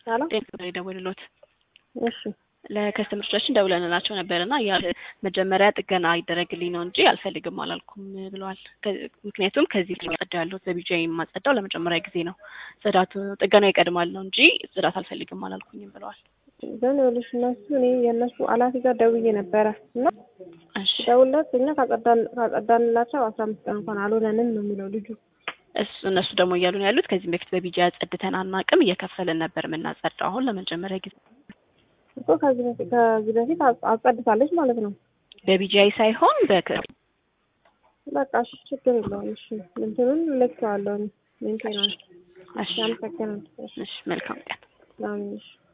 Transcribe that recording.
አላ ጤና ደውልሎት እሺ ለከስተመሮቻችን ደውለንላቸው ነበርና ያ መጀመሪያ ጥገና ይደረግልኝ ነው እንጂ አልፈልግም አላልኩም ብለዋል። ምክንያቱም ከዚህ ሊመጣ ያለው በቢጂአይ የማጸዳው ለመጀመሪያ ጊዜ ነው። ጽዳቱ ጥገና ይቀድማል ነው እንጂ ጽዳት አልፈልግም አላልኩኝም ብለዋል። ግን ልጅ እነሱ እኔ የነሱ አላፊ ጋር ደውዬ ነበረ እና እሺ ደውለት እኛ ካጸዳንላቸው 15 ቀን እንኳን አልሆነንም ነው የሚለው ልጁ። እነሱ ደግሞ እያሉ ነው ያሉት ከዚህ በፊት በቢጂአይ አጸድተን አናውቅም እየከፈለን ነበር የምናጸዳው አሁን ለመጀመሪያ ጊዜ እኮ ከዚህ በፊት አጸድታለች ማለት ነው። በቢጂአይ ሳይሆን በቃ እሺ ችግር የለውም። እሺ እንትኑን ልኬዋለሁ ሜንቴናንስ። እሺ አመሰግናለሁ። እሺ መልካም ቀን። አሜን።